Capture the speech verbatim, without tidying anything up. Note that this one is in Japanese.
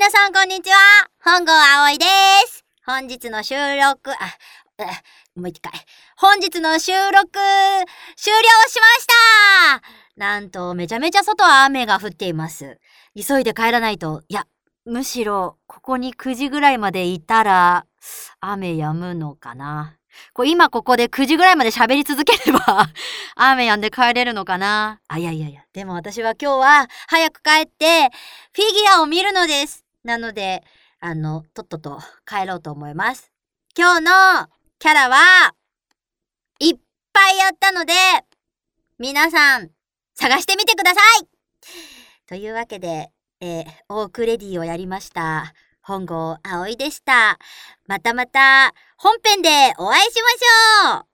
皆さんこんにちは。本郷葵です。本日の収録、あ、うもう一回。本日の収録、終了しました。なんと、めちゃめちゃ外は雨が降っています。急いで帰らないと。いや、むしろ、ここにくじぐらいまでいたら、雨止むのかな。こう今ここでくじぐらいまで喋り続ければ雨止んで帰れるのかな。あ、いやいやいや、でも私は今日は早く帰ってフィギュアを見るのです。なので、あの、とっとと帰ろうと思います。今日のキャラはいっぱいやったので、皆さん探してみてください。というわけで、えー、オークレディをやりました。本郷葵でした。またまた本編でお会いしましょう。